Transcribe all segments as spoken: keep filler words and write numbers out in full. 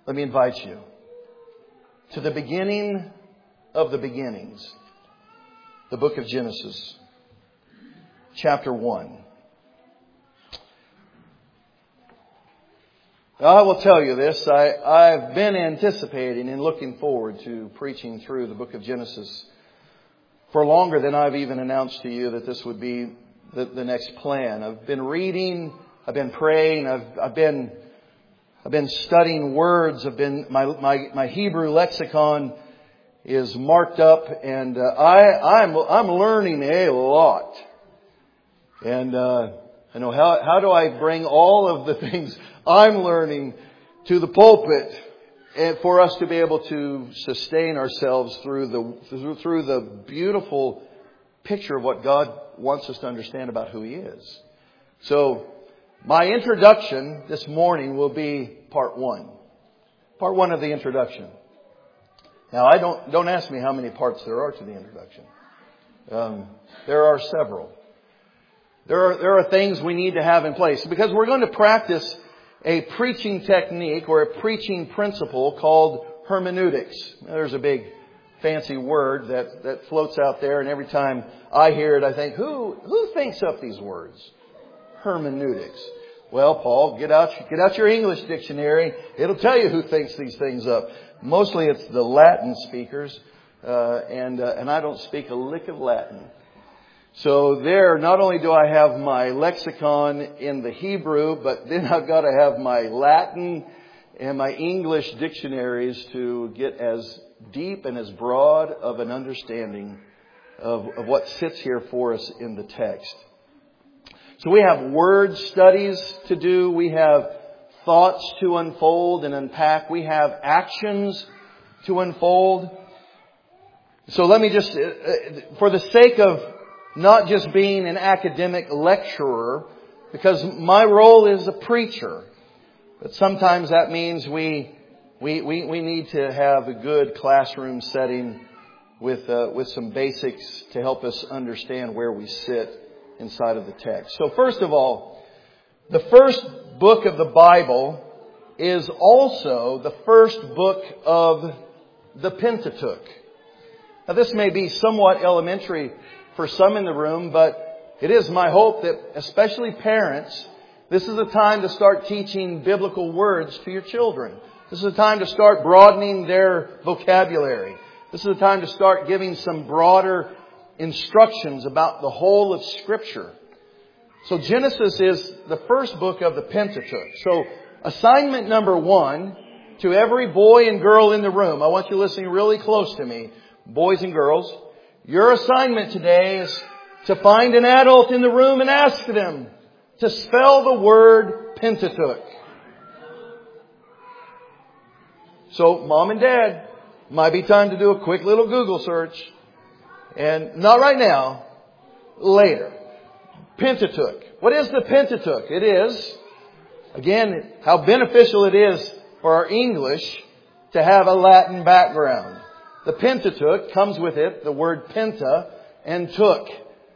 let me invite you to the beginning of the beginnings, the book of Genesis, chapter one. I will tell you this, I, I've been anticipating and looking forward to preaching through the book of Genesis for longer than I've even announced to you that this would be the, the next plan. I've been reading, I've been praying, I've, I've been I've been studying words, I've been my my, my Hebrew lexicon is marked up, and uh, I I'm I'm learning a lot. And uh, I know how how do I bring all of the things I'm learning to the pulpit, and for us to be able to sustain ourselves through the through the beautiful picture of what God wants us to understand about who He is. So my introduction this morning will be part one. Part one of the introduction. Now, I don't don't ask me how many parts there are to the introduction. Um, there are several. There are there are things we need to have in place because we're going to practice a preaching technique or a preaching principle called hermeneutics. There's a big fancy word that, that floats out there, and every time I hear it, I think, who who thinks up these words? Hermeneutics. Well, Paul, get out get out your English dictionary. It'll tell you who thinks these things up. Mostly it's the Latin speakers, uh, and uh, and I don't speak a lick of Latin. So there, not only do I have my lexicon in the Hebrew, but then I've got to have my Latin and my English dictionaries to get as deep and as broad of an understanding of, of what sits here for us in the text. So we have word studies to do. We have thoughts to unfold and unpack. We have actions to unfold. So let me just, for the sake of not just being an academic lecturer, because my role is a preacher. But sometimes that means we we we, we need to have a good classroom setting with uh, with some basics to help us understand where we sit inside of the text. So first of all, the first book of the Bible is also the first book of the Pentateuch. Now this may be somewhat elementary for some in the room, but it is my hope that especially parents, this is a time to start teaching biblical words to your children. This is a time to start broadening their vocabulary. This is a time to start giving some broader instructions about the whole of Scripture. So Genesis is the first book of the Pentateuch. So assignment number one to every boy and girl in the room. I want you listening really close to me, boys and girls. Your assignment today is to find an adult in the room and ask them to spell the word Pentateuch. So, Mom and Dad, might be time to do a quick little Google search. And not right now, later. Pentateuch. What is the Pentateuch? It is, again, how beneficial it is for our English to have a Latin background. The Pentateuch comes with it, the word penta and took.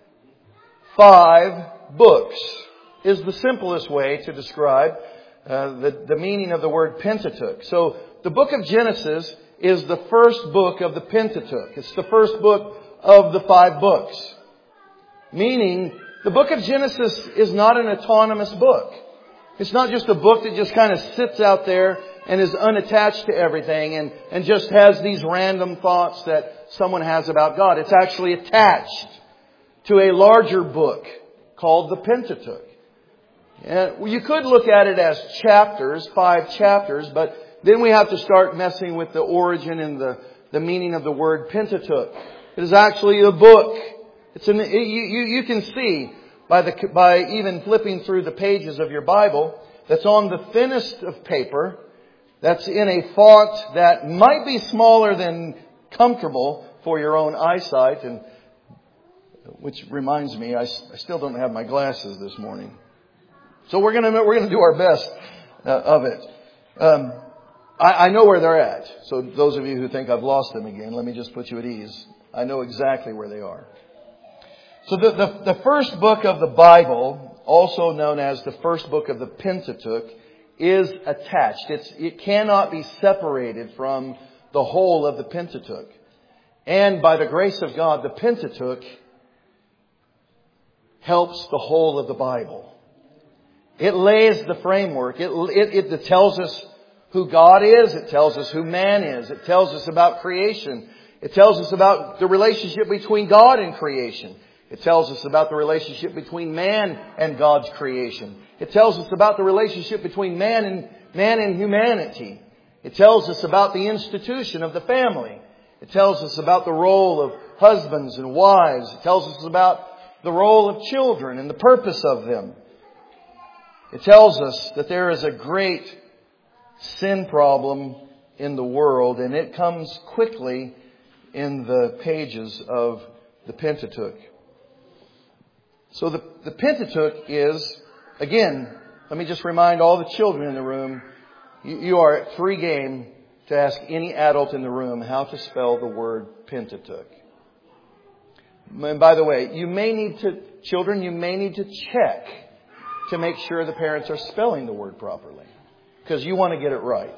Five books is the simplest way to describe uh, the, the meaning of the word Pentateuch. So the book of Genesis is the first book of the Pentateuch. It's the first book of the five books. Meaning, the book of Genesis is not an autonomous book. It's not just a book that just kind of sits out there and is unattached to everything and, and just has these random thoughts that someone has about God. It's actually attached to a larger book called the Pentateuch. And you could look at it as chapters, five chapters, but then we have to start messing with the origin and the, the meaning of the word Pentateuch. It is actually a book. It's an, you, you, you can see by the by even flipping through the pages of your Bible that's on the thinnest of paper, that's in a font that might be smaller than comfortable for your own eyesight, and which reminds me, I, I still don't have my glasses this morning. So we're gonna we're gonna do our best uh, of it. Um, I, I know where they're at. So those of you who think I've lost them again, let me just put you at ease. I know exactly where they are. So the, the, the first book of the Bible, also known as the first book of the Pentateuch, is attached. It's, it cannot be separated from the whole of the Pentateuch. And by the grace of God, the Pentateuch helps the whole of the Bible. It lays the framework. It, it, it tells us who God is. It tells us who man is. It tells us about creation. It tells us about the relationship between God and creation. It tells us about the relationship between man and God's creation. It tells us about the relationship between man and man and humanity. It tells us about the institution of the family. It tells us about the role of husbands and wives. It tells us about the role of children and the purpose of them. It tells us that there is a great sin problem in the world, and it comes quickly in the pages of the Pentateuch. So the, the Pentateuch is, again, let me just remind all the children in the room, you, you are at free game to ask any adult in the room how to spell the word Pentateuch. And by the way, you may need to, children, you may need to check to make sure the parents are spelling the word properly, because you want to get it right.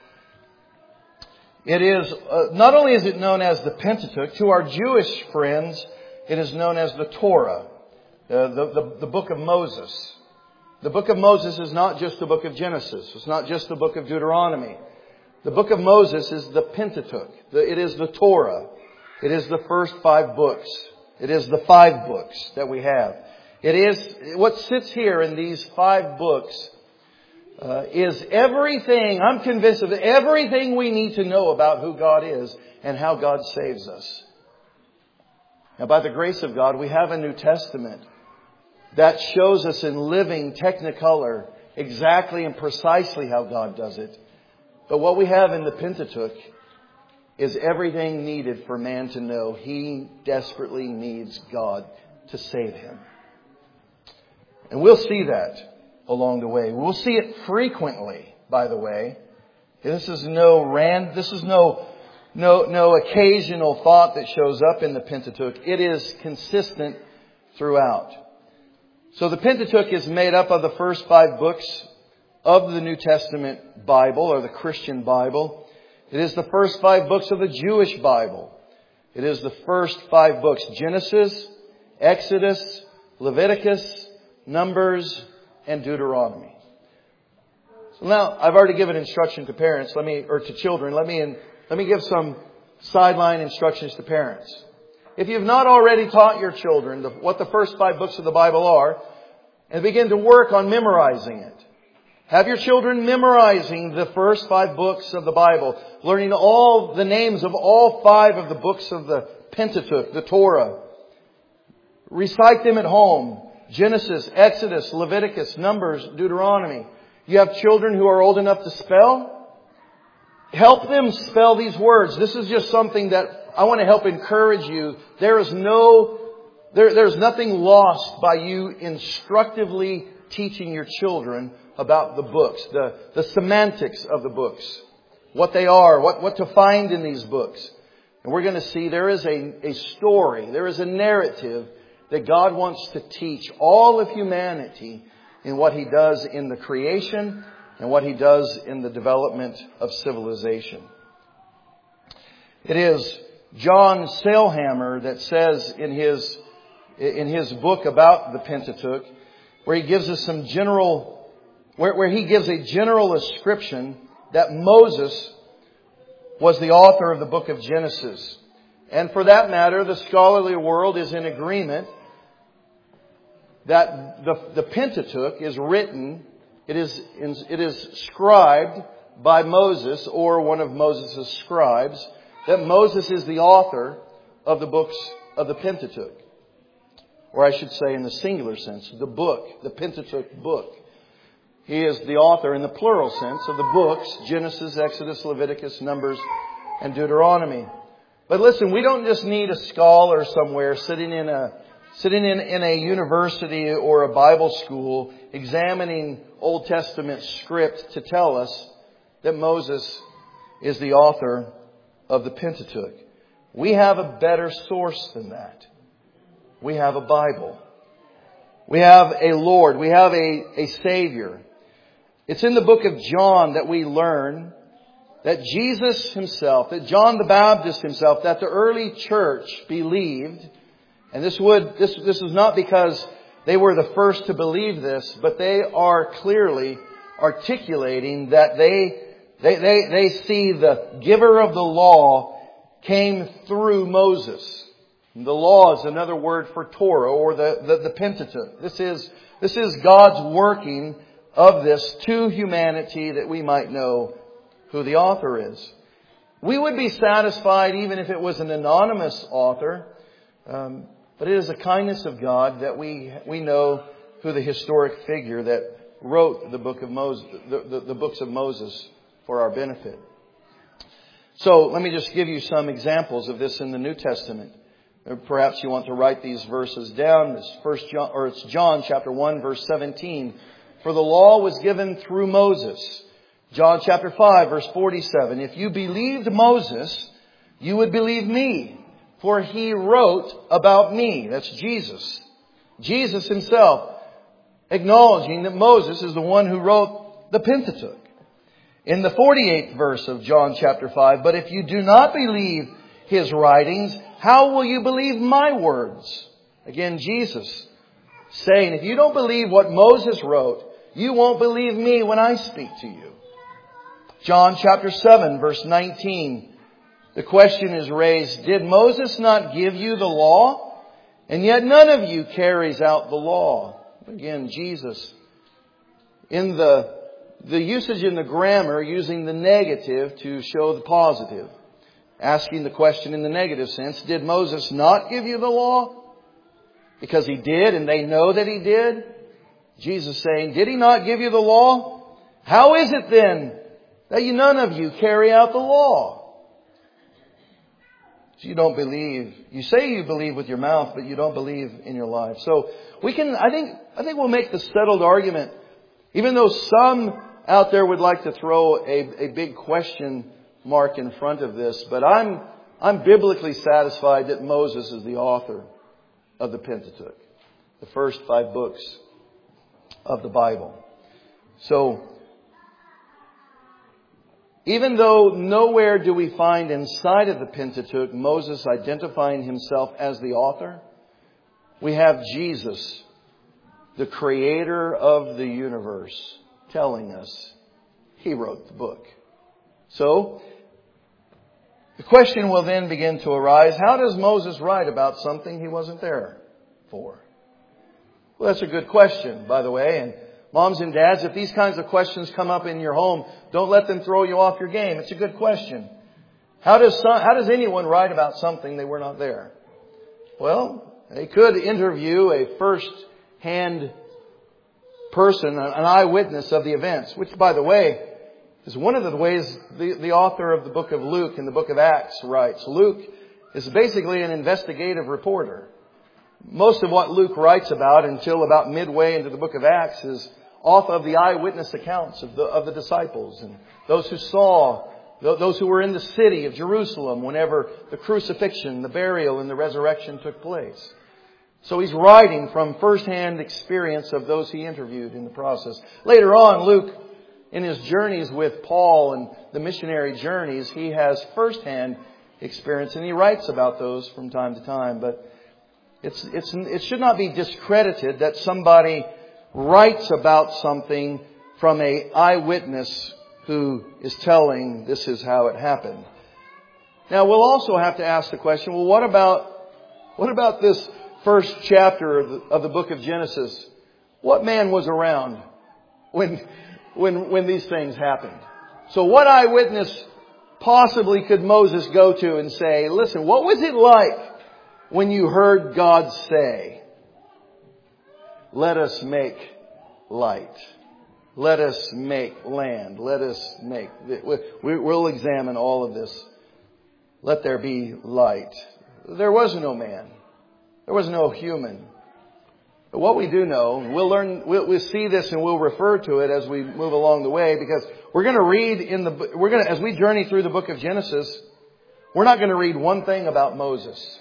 It is, uh, not only is it known as the Pentateuch, to our Jewish friends, it is known as the Torah, uh, the, the, the book of Moses. The book of Moses is not just the book of Genesis. It's not just the book of Deuteronomy. The book of Moses is the Pentateuch. It is the Torah. It is the first five books. It is the five books that we have. It is, what sits here in these five books uh, is everything, I'm convinced of it, everything we need to know about who God is and how God saves us. Now, by the grace of God, we have a New Testament that shows us in living technicolor exactly and precisely how God does it. But what we have in the Pentateuch is everything needed for man to know he desperately needs God to save him. And we'll see that along the way. We'll see it frequently, by the way. This is no rand, this is no, no, no occasional thought that shows up in the Pentateuch. It is consistent throughout. So the Pentateuch is made up of the first five books of the New Testament Bible, or the Christian Bible. It is the first five books of the Jewish Bible. It is the first five books: Genesis, Exodus, Leviticus, Numbers, and Deuteronomy. So now, I've already given instruction to parents, let me, or to children. Let me, let me give some sideline instructions to parents. If you've not already taught your children the, what the first five books of the Bible are, and begin to work on memorizing it. Have your children memorizing the first five books of the Bible, learning all the names of all five of the books of the Pentateuch, the Torah. Recite them at home. Genesis, Exodus, Leviticus, Numbers, Deuteronomy. You have children who are old enough to spell? Help them spell these words. This is just something that I want to help encourage you. There is no, there, there's nothing lost by you instructively teaching your children about the books, the, the semantics of the books, what they are, what, what to find in these books. And we're going to see there is a, a story, there is a narrative that God wants to teach all of humanity in what He does in the creation and what He does in the development of civilization. It is John Sailhammer that says in his, in his book about the Pentateuch, where he gives us some general, where, where he gives a general ascription that Moses was the author of the book of Genesis. And for that matter, the scholarly world is in agreement that the, the Pentateuch is written, it is, it is scribed by Moses or one of Moses' scribes, that Moses is the author of the books of the Pentateuch. Or I should say in the singular sense, the book, the Pentateuch book. He is the author in the plural sense of the books, Genesis, Exodus, Leviticus, Numbers, and Deuteronomy. But listen, we don't just need a scholar somewhere sitting in a sitting in, in a university or a Bible school examining Old Testament script to tell us that Moses is the author of the Pentateuch. We have a better source than that. We have a Bible. We have a Lord. We have a, a Savior. It's in the book of John that we learn that Jesus himself, that John the Baptist himself, that the early church believed, and this would, this, this is not because they were the first to believe this, but they are clearly articulating that they, they, they, they see the giver of the law came through Moses. The law is another word for Torah or the, the, the Pentateuch. This is, this is God's working of this to humanity that we might know who the author is. We would be satisfied even if it was an anonymous author, um, but it is a kindness of God that we we know who the historic figure that wrote the book of Moses, the, the, the books of Moses for our benefit. So let me just give you some examples of this in the New Testament. Or perhaps you want to write these verses down. It's First John, or it's John chapter one, verse seventeen. For the law was given through Moses. John chapter five, verse forty-seven. If you believed Moses, you would believe me, for he wrote about me. That's Jesus. Jesus himself acknowledging that Moses is the one who wrote the Pentateuch. In the forty-eighth verse of John chapter five, but if you do not believe his writings, how will you believe my words? Again, Jesus saying, if you don't believe what Moses wrote, you won't believe me when I speak to you. John chapter seven, verse nineteen. The question is raised, did Moses not give you the law? And yet none of you carries out the law. Again, Jesus, in the, the usage in the grammar, using the negative to show the positive. Asking the question in the negative sense, did Moses not give you the law? Because he did, and they know that he did. Jesus saying, did he not give you the law? How is it then that you, none of you carry out the law? So you don't believe. You say you believe with your mouth, but you don't believe in your life. So we can, I think, I think we'll make the settled argument, even though some out there would like to throw a, a big question mark in front of this, but I'm, I'm biblically satisfied that Moses is the author of the Pentateuch, the first five books of the Bible. So, even though nowhere do we find inside of the Pentateuch Moses identifying himself as the author, we have Jesus, the creator of the universe, telling us he wrote the book. So, the question will then begin to arise, how does Moses write about something he wasn't there for? Well, that's a good question, by the way. And moms and dads, if these kinds of questions come up in your home, don't let them throw you off your game. It's a good question. How does some, how does anyone write about something they were not there? Well, they could interview a first-hand person, an eyewitness of the events, which, by the way, is one of the ways the, the author of the book of Luke and the book of Acts writes. Luke is basically an investigative reporter. Most of what Luke writes about until about midway into the book of Acts is off of the eyewitness accounts of the, of the disciples and those who saw, those who were in the city of Jerusalem whenever the crucifixion, the burial, and the resurrection took place. So he's writing from first-hand experience of those he interviewed in the process. Later on, Luke, in his journeys with Paul and the missionary journeys, he has first-hand experience, and he writes about those from time to time. But it's, it's, it should not be discredited that somebody writes about something from an eyewitness who is telling this is how it happened. Now, we'll also have to ask the question, well, what about, what about this first chapter of the, of the book of Genesis? What man was around when... When, when these things happened? So what eyewitness possibly could Moses go to and say, listen, what was it like when you heard God say, let us make light. Let us make land. Let us make... We'll examine all of this. Let there be light. There was no man. There was no human. But what we do know, we'll learn, we'll, we'll see this and we'll refer to it as we move along the way, because we're going to read in the, we're going to, as we journey through the book of Genesis, we're not going to read one thing about Moses.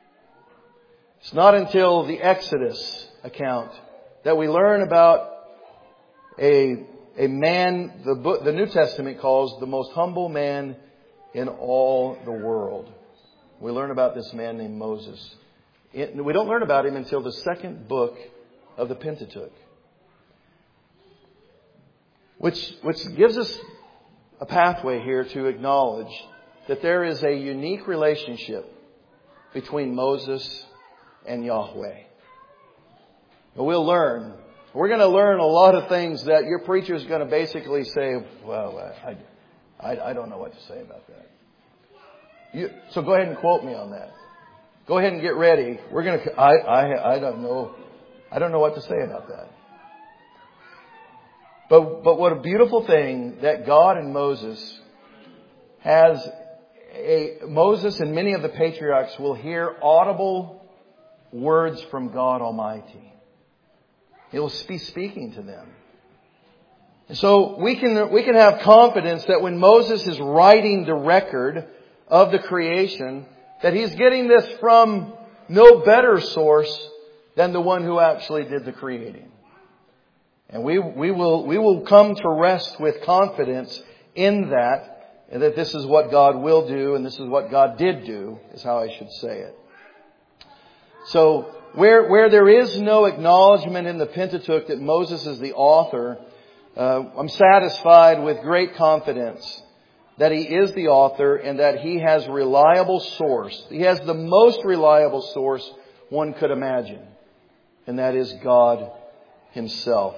It's not until the Exodus account that we learn about a, a man the book, the New Testament calls the most humble man in all the world. We learn about this man named Moses. It, we don't learn about him until the second book of the Pentateuch, which which gives us a pathway here to acknowledge that there is a unique relationship between Moses and Yahweh. And we'll learn. We're going to learn a lot of things that your preacher is going to basically say, well, I, I, I don't know what to say about that. You, so go ahead and quote me on that. Go ahead and get ready. We're going to, I, I, I don't know. I don't know what to say about that. But, but what a beautiful thing that God and Moses has a, Moses and many of the patriarchs will hear audible words from God Almighty. He will be speaking to them. And so we can, we can have confidence that when Moses is writing the record of the creation, that he's getting this from no better source than the one who actually did the creating. And we, we will, we will come to rest with confidence in that, and that this is what God will do, and this is what God did do, is how I should say it. So, where, where there is no acknowledgement in the Pentateuch that Moses is the author, uh, I'm satisfied with great confidence that he is the author and that he has reliable source. He has the most reliable source one could imagine, and that is God Himself.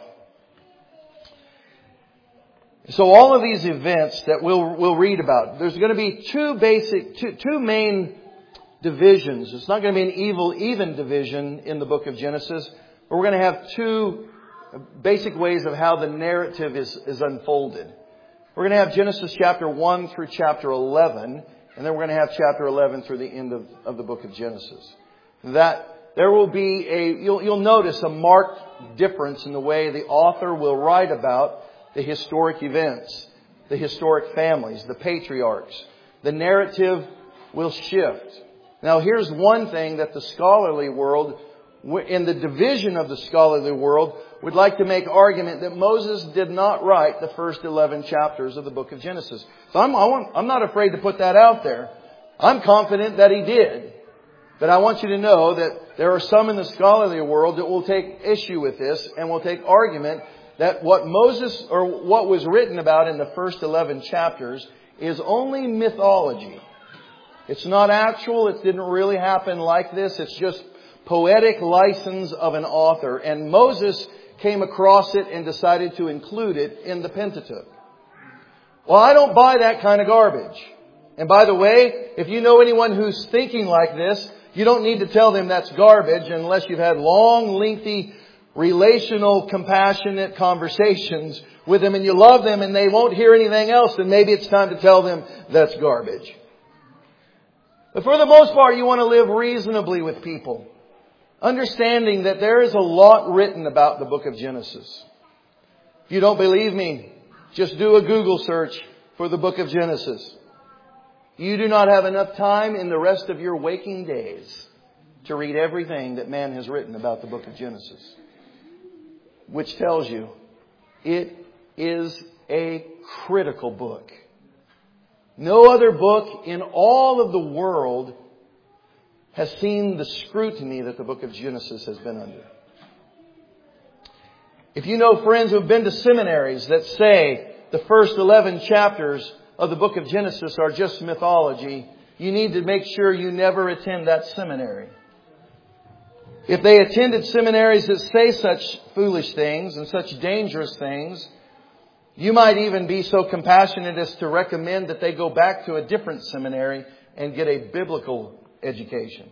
So all of these events that we'll, we'll read about, there's going to be two basic, two, two main divisions. It's not going to be an evil, even division in the book of Genesis, but we're going to have two basic ways of how the narrative is, is unfolded. We're going to have Genesis chapter one through chapter eleven, and then we're going to have chapter eleven through the end of, of the book of Genesis. That there will be a, you'll, you'll notice a marked difference in the way the author will write about the historic events, the historic families, the patriarchs. The narrative will shift. Now here's one thing that the scholarly world, in the division of the scholarly world, would like to make argument that Moses did not write the first eleven chapters of the book of Genesis. So I'm, I want, I'm not afraid to put that out there. I'm confident that he did. But I want you to know that there are some in the scholarly world that will take issue with this and will take argument that what Moses, or what was written about in the first eleven chapters, is only mythology. It's not actual. It didn't really happen like this. It's just poetic license of an author. And Moses came across it and decided to include it in the Pentateuch. Well, I don't buy that kind of garbage. And by the way, if you know anyone who's thinking like this, you don't need to tell them that's garbage unless you've had long, lengthy, relational, compassionate conversations with them and you love them and they won't hear anything else, then maybe it's time to tell them that's garbage. But for the most part, you want to live reasonably with people, understanding that there is a lot written about the book of Genesis. If you don't believe me, just do a Google search for the book of Genesis. You do not have enough time in the rest of your waking days to read everything that man has written about the book of Genesis, which tells you it is a critical book. No other book in all of the world has seen the scrutiny that the book of Genesis has been under. If you know friends who have been to seminaries that say the first eleven chapters of the book of Genesis are just mythology, you need to make sure you never attend that seminary. If they attended seminaries that say such foolish things and such dangerous things, you might even be so compassionate as to recommend that they go back to a different seminary and get a biblical education.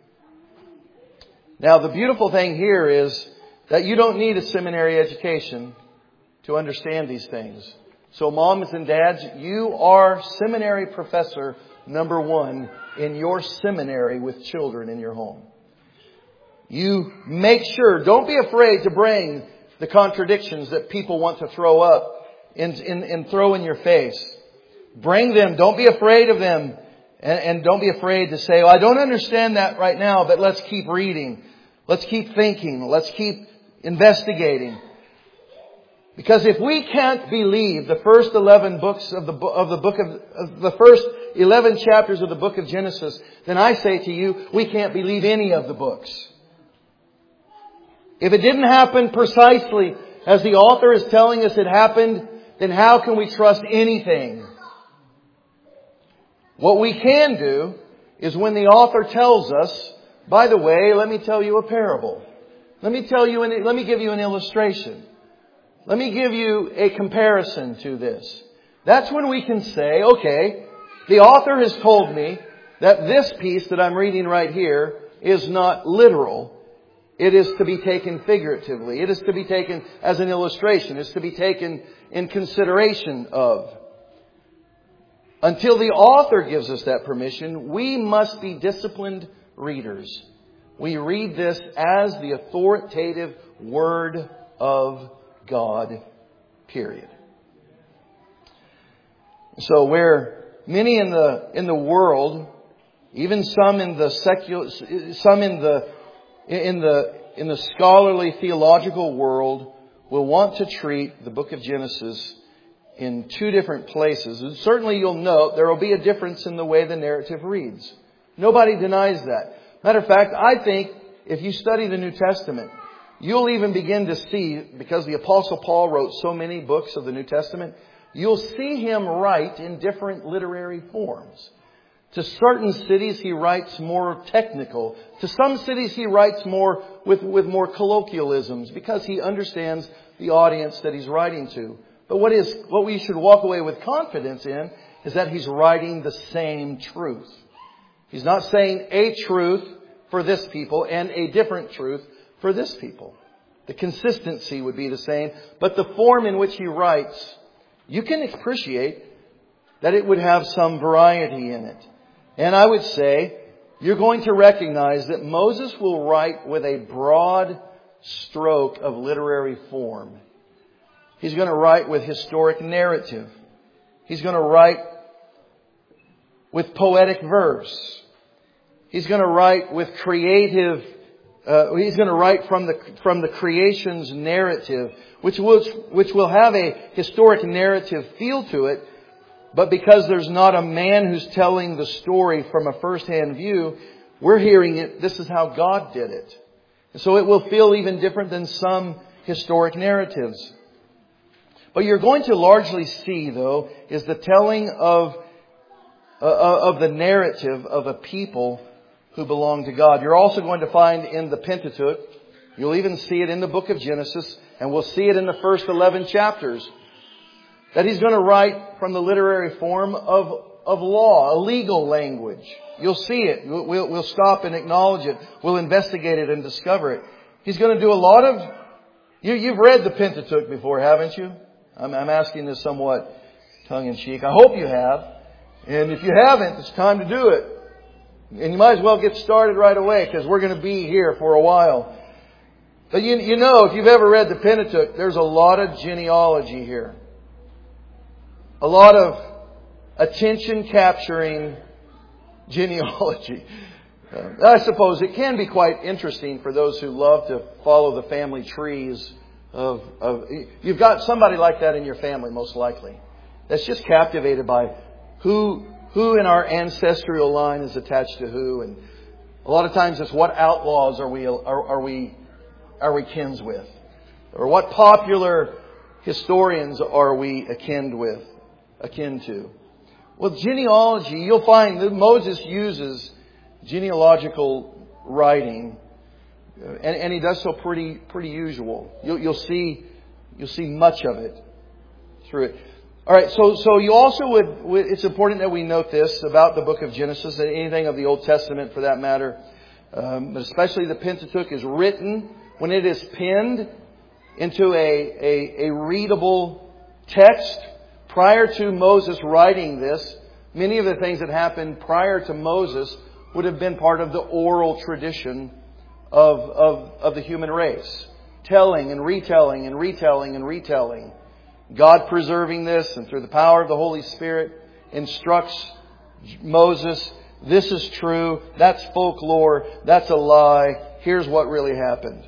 Now, the beautiful thing here is that you don't need a seminary education to understand these things. So moms and dads, you are seminary professor number one in your seminary with children in your home. You make sure, don't be afraid to bring the contradictions that people want to throw up and, and, and throw in your face. Bring them. Don't be afraid of them. And, and don't be afraid to say, well, I don't understand that right now, but let's keep reading. Let's keep thinking. Let's keep investigating. Because if we can't believe the first eleven books of the, of the book of, of the first eleven chapters of the book of Genesis, then I say to you, we can't believe any of the books. If it didn't happen precisely as the author is telling us it happened, then how can we trust anything? What we can do is when the author tells us, by the way, let me tell you a parable. Let me tell you, an, let me give you an illustration. Let me give you a comparison to this. That's when we can say, okay, the author has told me that this piece that I'm reading right here is not literal. It is to be taken figuratively. It is to be taken as an illustration. It's to be taken in consideration of. Until the author gives us that permission, we must be disciplined readers. We read this as the authoritative Word of God, period. So where many in the in the world, even some in the secular, some in the in the in the scholarly theological world, will want to treat the book of Genesis in two different places. And certainly you'll note there will be a difference in the way the narrative reads. Nobody denies that. Matter of fact, I think if you study the New Testament, you'll even begin to see, because the Apostle Paul wrote so many books of the New Testament, you'll see him write in different literary forms. To certain cities he writes more technical. To some cities he writes more with, with more colloquialisms because he understands the audience that he's writing to. But what is what we should walk away with confidence in is that he's writing the same truth. He's not saying a truth for this people and a different truth for this people. The consistency would be the same, but the form in which he writes, you can appreciate that it would have some variety in it. And I would say you're going to recognize that Moses will write with a broad stroke of literary form. He's going to write with historic narrative. He's going to write with poetic verse. He's going to write with creative, uh, he's going to write from the, from the creation's narrative, which will, which will have a historic narrative feel to it. But because there's not a man who's telling the story from a first-hand view, we're hearing it, this is how God did it. And so it will feel even different than some historic narratives. What you're going to largely see, though, is the telling of, uh, of the narrative of a people who belong to God. You're also going to find in the Pentateuch, you'll even see it in the book of Genesis, and we'll see it in the first eleven chapters, that he's going to write from the literary form of, of law, a legal language. You'll see it. We'll, we'll, we'll stop and acknowledge it. We'll investigate it and discover it. He's going to do a lot of... You, you've read the Pentateuch before, haven't you? I'm, I'm asking this somewhat tongue-in-cheek. I hope you have. And if you haven't, it's time to do it. And you might as well get started right away because we're going to be here for a while. But you, you know, if you've ever read the Pentateuch, there's a lot of genealogy here. A lot of attention-capturing genealogy. Uh, I suppose it can be quite interesting for those who love to follow the family trees of, of... You've got somebody like that in your family, most likely. That's just captivated by who who in our ancestral line is attached to who. And a lot of times it's what outlaws are we are, are we are we kins with, or what popular historians are we akin with. akin to. Well, genealogy, you'll find that Moses uses genealogical writing, and, and he does so pretty pretty usual. You'll, you'll see you'll see much of it through it. All right, so so you also would, would it's important that we note this about the book of Genesis and anything of the Old Testament for that matter, um, but especially the Pentateuch is written when it is penned into a a, a readable text. Prior to Moses writing this, many of the things that happened prior to Moses would have been part of the oral tradition of, of, of the human race. Telling and retelling and retelling and retelling. God preserving this and through the power of the Holy Spirit instructs Moses, this is true, that's folklore, that's a lie, here's what really happened.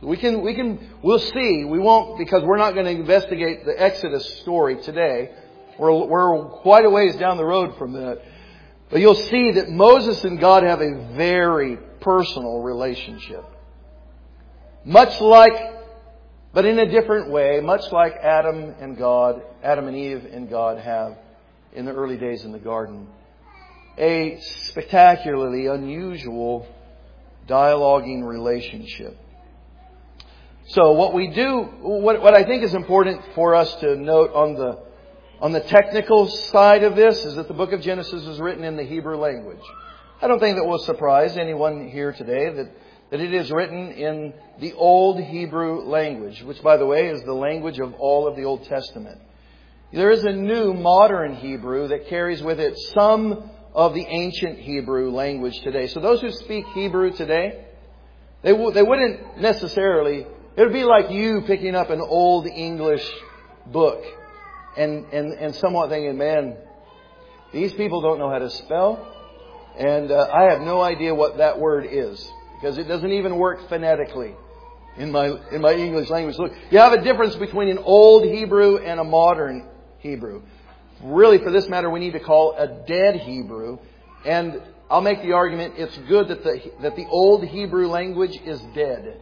We can, we can, we'll see. We won't, because we're not going to investigate the Exodus story today. We're, we're quite a ways down the road from that. But you'll see that Moses and God have a very personal relationship. Much like, but in a different way, much like Adam and God, Adam and Eve and God have in the early days in the garden. A spectacularly unusual dialoguing relationship. So what we do, what, what I think is important for us to note on the on the technical side of this is that the book of Genesis is written in the Hebrew language. I don't think that will surprise anyone here today that, that it is written in the Old Hebrew language, which, by the way, is the language of all of the Old Testament. There is a new modern Hebrew that carries with it some of the ancient Hebrew language today. So those who speak Hebrew today, they, w- they wouldn't necessarily... It would be like you picking up an old English book and, and, and somewhat thinking, man, these people don't know how to spell. And uh, I have no idea what that word is. Because it doesn't even work phonetically in my in my English language. Look, you have a difference between an old Hebrew and a modern Hebrew. Really, for this matter, we need to call a dead Hebrew. And I'll make the argument it's good that the that the old Hebrew language is dead.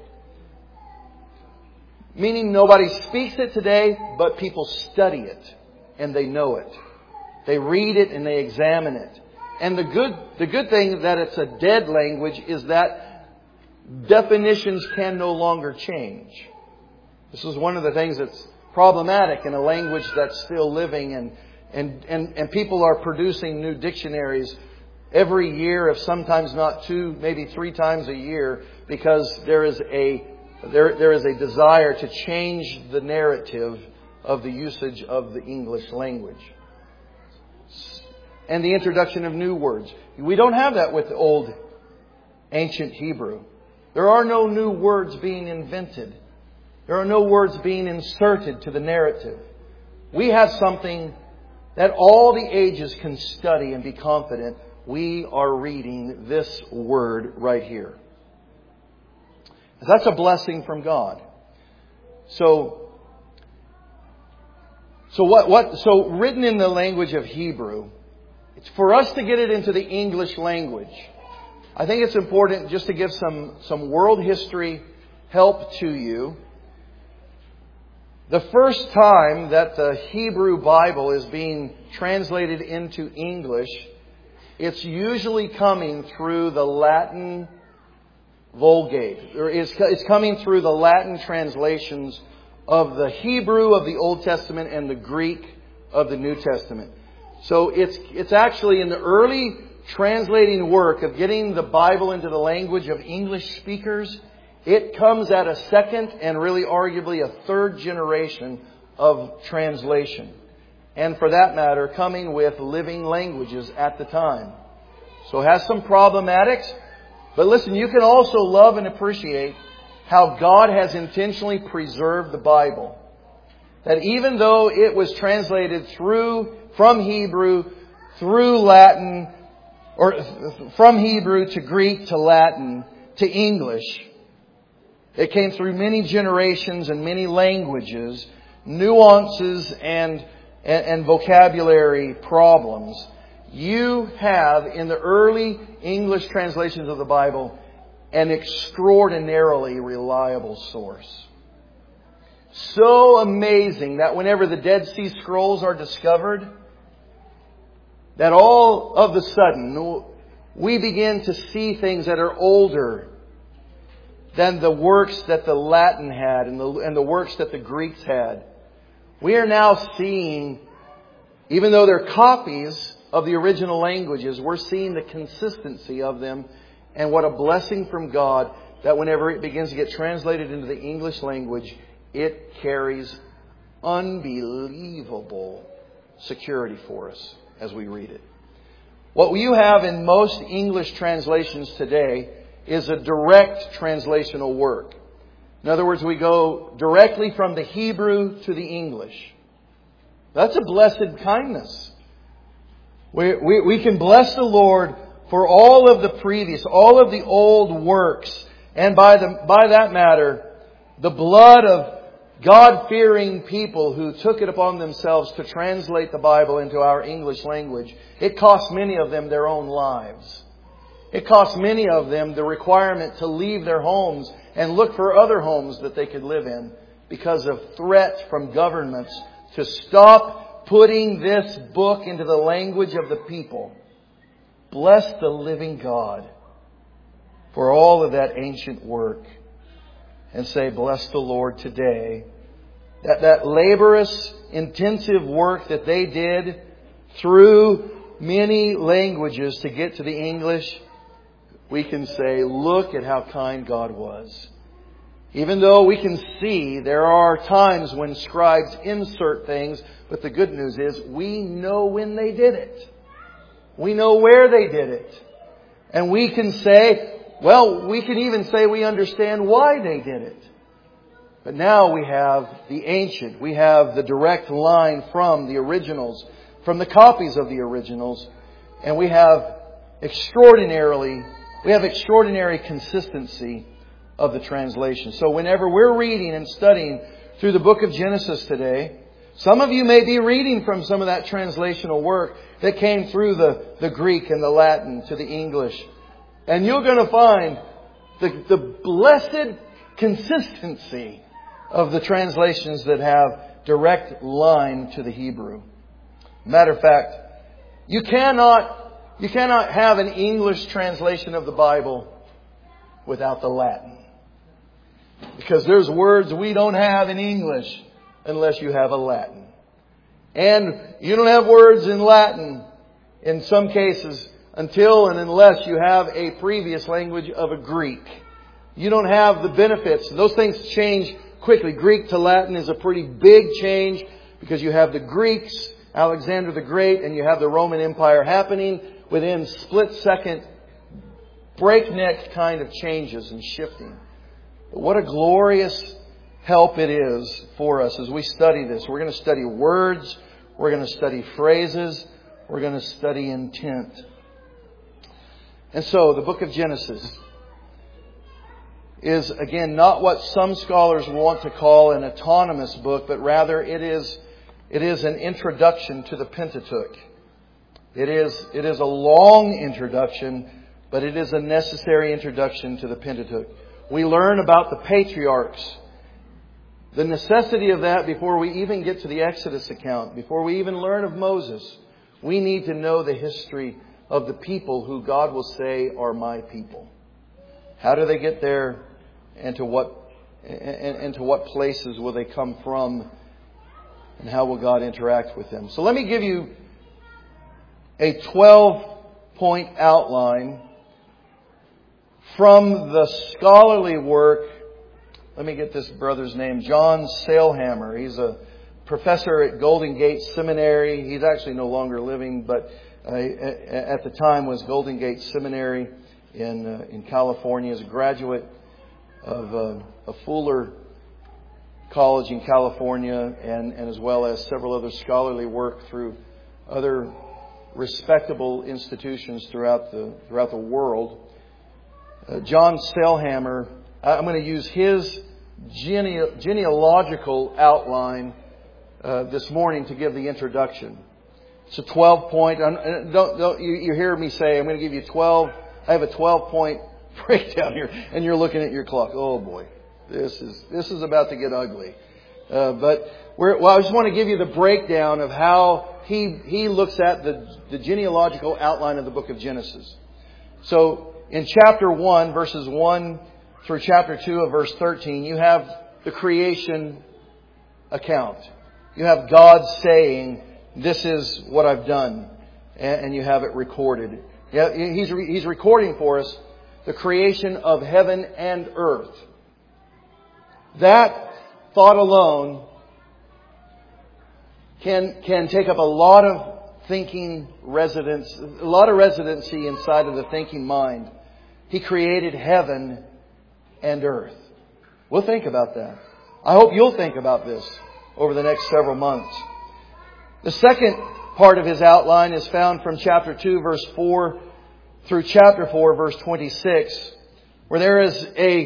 Meaning nobody speaks it today, but people study it and they know it. They read it and they examine it. And the good the good thing that it's a dead language is that definitions can no longer change. This is one of the things that's problematic in a language that's still living, and and and, and people are producing new dictionaries every year, if sometimes not two, maybe three times a year, because there is a There, there is a desire to change the narrative of the usage of the English language. And the introduction of new words. We don't have that with the old ancient Hebrew. There are no new words being invented. There are no words being inserted to the narrative. We have something that all the ages can study and be confident. We are reading this word right here. That's a blessing from God. So, so what, what, so written in the language of Hebrew, it's for us to get it into the English language. I think it's important just to give some, some world history help to you. The first time that the Hebrew Bible is being translated into English, it's usually coming through the Latin Vulgate. It's coming through the Latin translations of the Hebrew of the Old Testament and the Greek of the New Testament. So it's it's actually in the early translating work of getting the Bible into the language of English speakers. It comes at a second and really arguably a third generation of translation. And for that matter, coming with living languages at the time. So it has some problematics. But listen, you can also love and appreciate how God has intentionally preserved the Bible. That even though it was translated through, from Hebrew, through Latin, or from Hebrew to Greek to Latin to English, it came through many generations and many languages, nuances and, and, and vocabulary problems. You have, in the early English translations of the Bible, an extraordinarily reliable source. So amazing that whenever the Dead Sea Scrolls are discovered, that all of a sudden we begin to see things that are older than the works that the Latin had and the, and the works that the Greeks had. We are now seeing, even though they're copies of the original languages, we're seeing the consistency of them, and what a blessing from God that whenever it begins to get translated into the English language, it carries unbelievable security for us as we read it. What you have in most English translations today is a direct translational work. In other words, we go directly from the Hebrew to the English. That's a blessed kindness. We, we, we can bless the Lord for all of the previous, all of the old works, and by the by that matter, the blood of God-fearing people who took it upon themselves to translate the Bible into our English language, it cost many of them their own lives. It cost many of them the requirement to leave their homes and look for other homes that they could live in because of threats from governments to stop putting this book into the language of the people. Bless the living God for all of that ancient work. And say, bless the Lord today. That, that laborious, intensive work that they did through many languages to get to the English, we can say, look at how kind God was. Even though we can see there are times when scribes insert things, but the good news is we know when they did it. We know where they did it. And we can say, well, we can even say we understand why they did it. But now we have the ancient. We have the direct line from the originals, from the copies of the originals. And we have extraordinarily, we have extraordinary consistency of the translation. So whenever we're reading and studying through the book of Genesis today, some of you may be reading from some of that translational work that came through the, the Greek and the Latin to the English. And you're going to find the, the blessed consistency of the translations that have direct line to the Hebrew. Matter of fact, you cannot, you cannot have an English translation of the Bible without the Latin. Because there's words we don't have in English unless you have a Latin. And you don't have words in Latin in some cases until and unless you have a previous language of a Greek. You don't have the benefits. Those things change quickly. Greek to Latin is a pretty big change because you have the Greeks, Alexander the Great, and you have the Roman Empire happening within split-second, breakneck kind of changes and shifting. But what a glorious help it is for us as we study this. We're going to study words. We're going to study phrases. We're going to study intent. And so the book of Genesis is, again, not what some scholars want to call an autonomous book, but rather it is it is an introduction to the Pentateuch. It is it is a long introduction, but it is a necessary introduction to the Pentateuch. We learn about the patriarchs. The necessity of that before we even get to the Exodus account, before we even learn of Moses, we need to know the history of the people who God will say are my people. How do they get there, and to what and, and to what places will they come from, and how will God interact with them? So let me give you a twelve-point outline from the scholarly work. Let me get this brother's name, John Sailhammer. He's a professor at Golden Gate Seminary. He's actually no longer living, but uh, at the time was Golden Gate Seminary in uh, in California. He's a graduate of uh, a Fuller College in California, and, and as well as several other scholarly work through other respectable institutions throughout the throughout the world. Uh, John Sailhammer, I'm going to use his gene- genealogical outline uh, this morning to give the introduction. It's a twelve-point. Don't, don't you, you hear me say I'm going to give you twelve. I have a twelve-point breakdown here, and you're looking at your clock. Oh boy, this is this is about to get ugly. Uh, but we're, well, I just want to give you the breakdown of how he he looks at the the genealogical outline of the book of Genesis. So in chapter one, verses one through chapter two of verse thirteen, you have the creation account. You have God saying, "This is what I've done," and you have it recorded. Yeah, he's he's recording for us the creation of heaven and earth. That thought alone can can take up a lot of thinking residence, a lot of residency inside of the thinking mind. He created heaven and earth. We'll think about that. I hope you'll think about this over the next several months. The second part of his outline is found from chapter two, verse four through chapter four, verse twenty-six, where there is a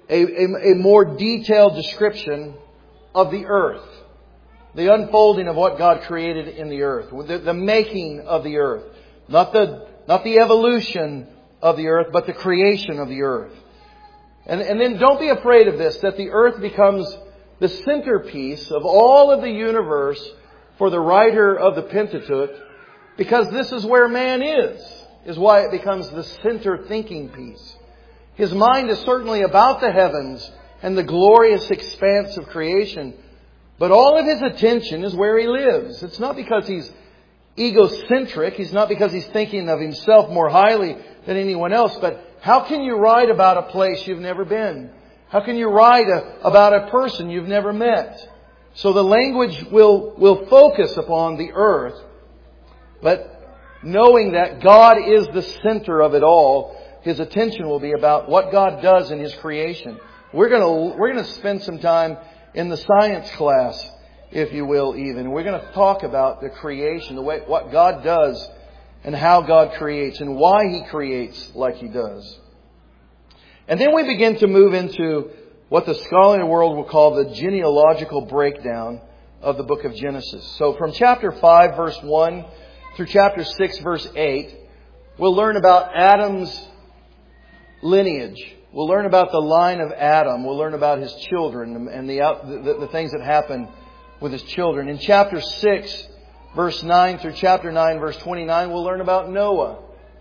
a, a, a more detailed description of the earth. The unfolding of what God created in the earth. The, the making of the earth. Not the, not the evolution of the earth, but the creation of the earth. And, and then don't be afraid of this, that the earth becomes the centerpiece of all of the universe for the writer of the Pentateuch, because this is where man is, is why it becomes the center thinking piece. His mind is certainly about the heavens and the glorious expanse of creation, but all of his attention is where he lives. It's not because he's egocentric. He's not because he's thinking of himself more highly than anyone else. But how can you write about a place you've never been? How can you write a, about a person you've never met? So the language will, will focus upon the earth, but knowing that God is the center of it all, his attention will be about what God does in His creation. We're going to, we're going to spend some time in the science class, if you will, even. We're going to talk about the creation, the way, what God does and how God creates and why He creates like He does. And then we begin to move into what the scholarly world will call the genealogical breakdown of the book of Genesis. So from chapter five, verse one through chapter six, verse eight, we'll learn about Adam's lineage. We'll learn about the line of Adam. We'll learn about his children and the, the, the things that happen with his children. In chapter six, verse nine through chapter nine, verse twenty-nine, we'll learn about Noah.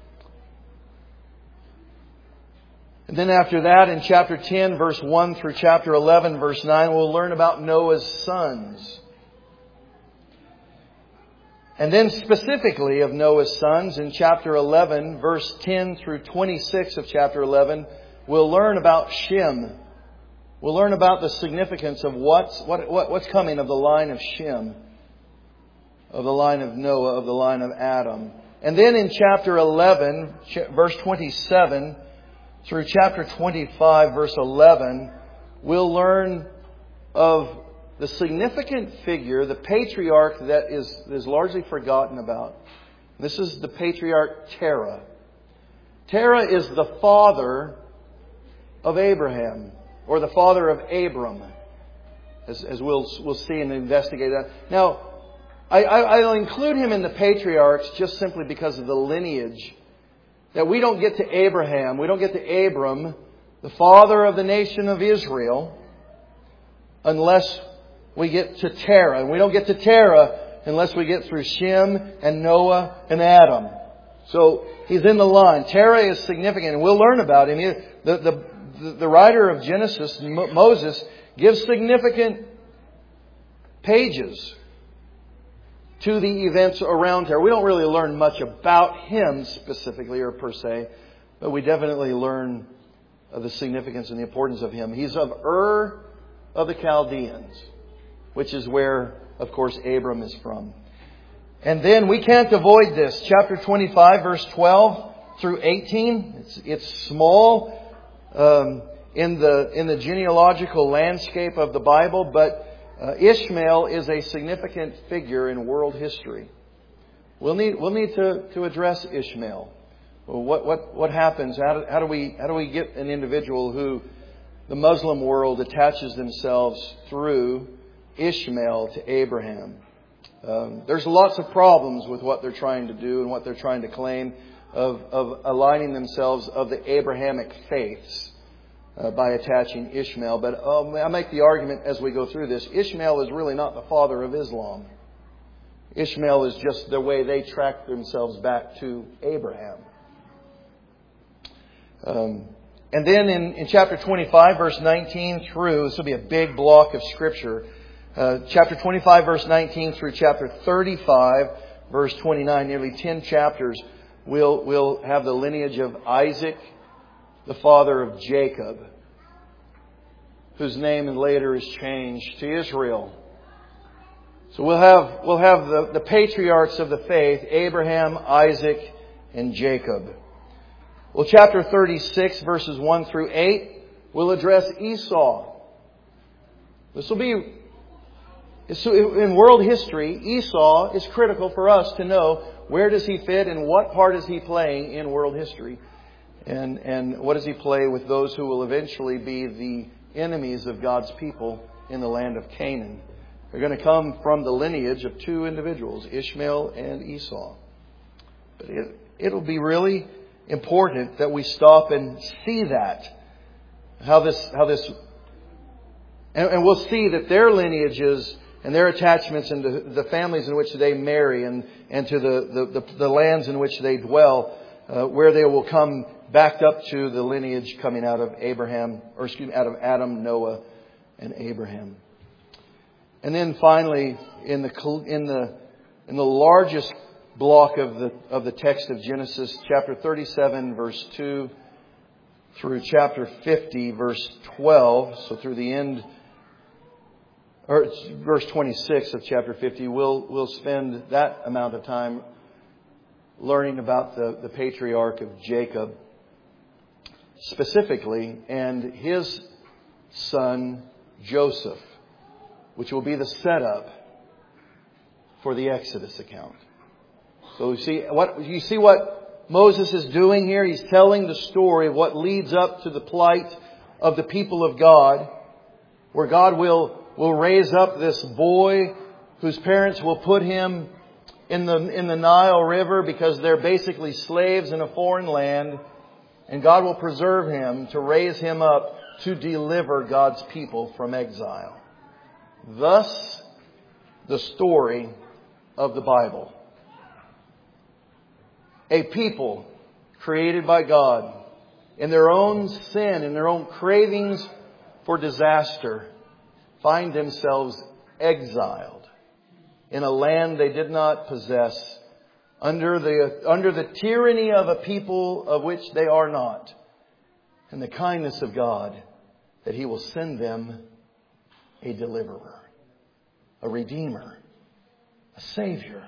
And then after that, in chapter ten, verse one through chapter eleven, verse nine, we'll learn about Noah's sons. And then specifically of Noah's sons, in chapter eleven, verse ten through twenty-six of chapter eleven, we'll learn about Shem. We'll learn about the significance of what's, what, what, what's coming of the line of Shem, of the line of Noah, of the line of Adam. And then in chapter eleven, verse twenty-seven, through chapter twenty-five, verse eleven, we'll learn of the significant figure, the patriarch that is, is largely forgotten about. This is the patriarch Terah. Terah is the father of Abraham, or the father of Abram, as, as we'll, we'll see and investigate that. Now, I, I, I'll include him in the patriarchs just simply because of the lineage. That we don't get to Abraham, we don't get to Abram, the father of the nation of Israel, unless we get to Terah. And we don't get to Terah unless we get through Shem and Noah and Adam. So he's in the line. Terah is significant, and we'll learn about him. The, the, the writer of Genesis, Moses, gives significant pages to the events around Terah. We don't really learn much about him specifically or per se, but we definitely learn of the significance and the importance of him. He's of Ur of the Chaldeans, which is where, of course, Abram is from. And then we can't avoid this. Chapter twenty-five, verse twelve through eighteen. It's, it's small um, in the in the genealogical landscape of the Bible, but Uh, Ishmael is a significant figure in world history. We'll need we'll need to, to address Ishmael. Well, what what what happens? How do, how do we how do we get an individual who the Muslim world attaches themselves through Ishmael to Abraham? Um, there's lots of problems with what they're trying to do and what they're trying to claim of of aligning themselves of the Abrahamic faiths. Uh, by attaching Ishmael. But um, I make the argument as we go through this, Ishmael is really not the father of Islam. Ishmael is just the way they track themselves back to Abraham. Um, and then in, in chapter twenty-five, verse nineteen through, this will be a big block of Scripture, uh, chapter twenty-five, verse nineteen through chapter thirty-five, verse twenty-nine, nearly ten chapters, we'll, we'll have the lineage of Isaac, the father of Jacob, whose name later is changed to Israel. So we'll have we'll have the, the patriarchs of the faith, Abraham, Isaac, and Jacob. Well, chapter thirty-six, verses one through eight, will address Esau. This will be, in world history, Esau is critical for us to know where does he fit and what part is he playing in world history. And, and what does He play with those who will eventually be the enemies of God's people in the land of Canaan? They're going to come from the lineage of two individuals, Ishmael and Esau. But it, it'll be really important that we stop and see that. How this, how this, and, and we'll see that their lineages and their attachments and the, the families in which they marry and, and to the, the, the, the lands in which they dwell, uh, where they will come backed up to the lineage coming out of Abraham, or excuse me, out of Adam, Noah, and Abraham. And then finally, in the in the in the largest block of the of the text of Genesis, chapter thirty-seven, verse two, through chapter fifty, verse twelve, so through the end, or verse twenty-six of chapter fifty, we'll we'll spend that amount of time learning about the, the patriarch of Jacob specifically, and his son Joseph, which will be the setup for the Exodus account. So you see what you see what Moses is doing here. He's telling the story of what leads up to the plight of the people of God, where God will will raise up this boy whose parents will put him in the in the Nile River because they're basically slaves in a foreign land. And God will preserve him to raise him up to deliver God's people from exile. Thus, the story of the Bible. A people created by God in their own sin, in their own cravings for disaster, find themselves exiled in a land they did not possess, under the under the tyranny of a people of which they are not, and the kindness of God that He will send them a deliverer, a redeemer, a savior.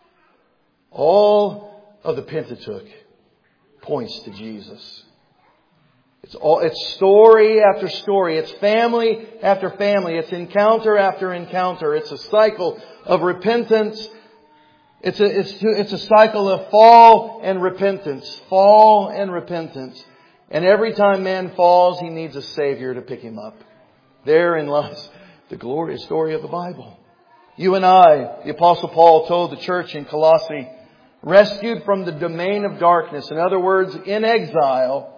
All of the Pentateuch points to Jesus. It's all it's story after story. It's family after family. It's encounter after encounter. It's a cycle of repentance. It's a, it's, it's a cycle of fall and repentance. Fall and repentance. And every time man falls, he needs a Savior to pick him up. Therein lies the glorious story of the Bible. You and I, the Apostle Paul told the church in Colossae, rescued from the domain of darkness. In other words, in exile.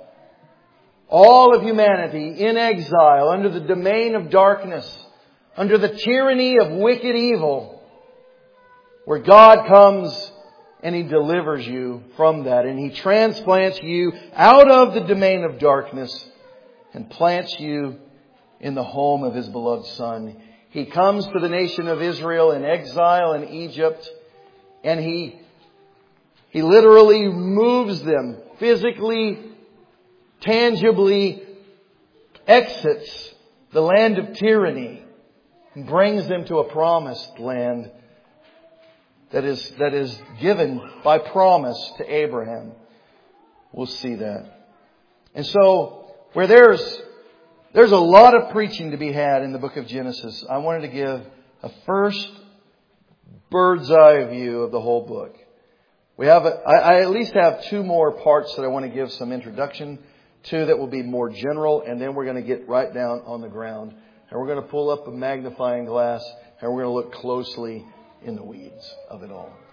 All of humanity in exile, under the domain of darkness, under the tyranny of wicked evil, where God comes and He delivers you from that. And He transplants you out of the domain of darkness and plants you in the home of His beloved Son. He comes to the nation of Israel in exile in Egypt, and He, He literally moves them, physically, tangibly exits the land of tyranny and brings them to a promised land that is, that is given by promise to Abraham. We'll see that. And so, where there's, there's a lot of preaching to be had in the book of Genesis, I wanted to give a first bird's eye view of the whole book. We have, a, I, I at least have two more parts that I want to give some introduction to that will be more general, and then we're going to get right down on the ground. And we're going to pull up a magnifying glass, and we're going to look closely in the weeds of it all.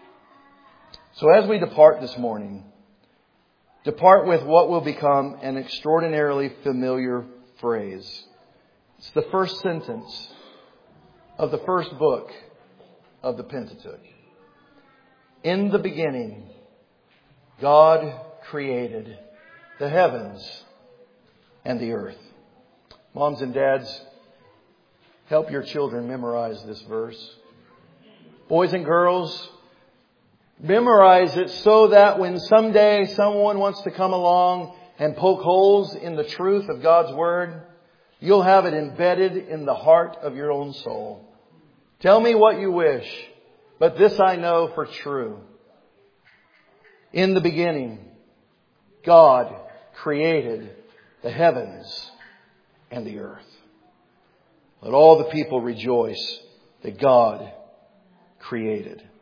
So as we depart this morning, depart with what will become an extraordinarily familiar phrase. It's the first sentence of the first book of the Pentateuch. In the beginning, God created the heavens and the earth. Moms and dads, help your children memorize this verse. Boys and girls, memorize it so that when someday someone wants to come along and poke holes in the truth of God's Word, you'll have it embedded in the heart of your own soul. Tell me what you wish, but this I know for true. In the beginning, God created the heavens and the earth. Let all the people rejoice that God created.